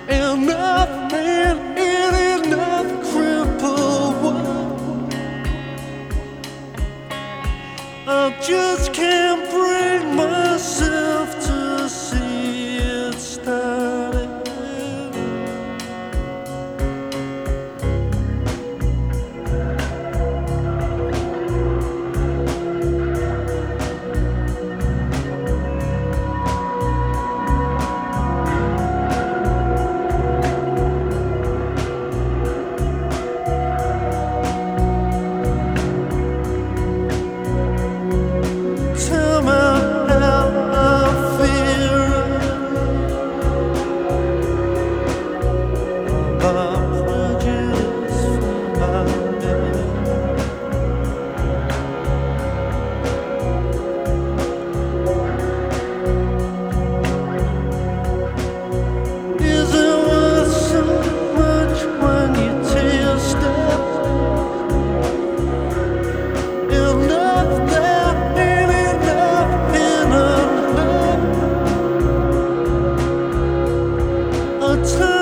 and nothing in enough crippled world. I just can't bring myself to see it starting. Tell me how I feel about prejudice for my name. Is it worth so much when you taste it? Enough that ain't enough in a love. A time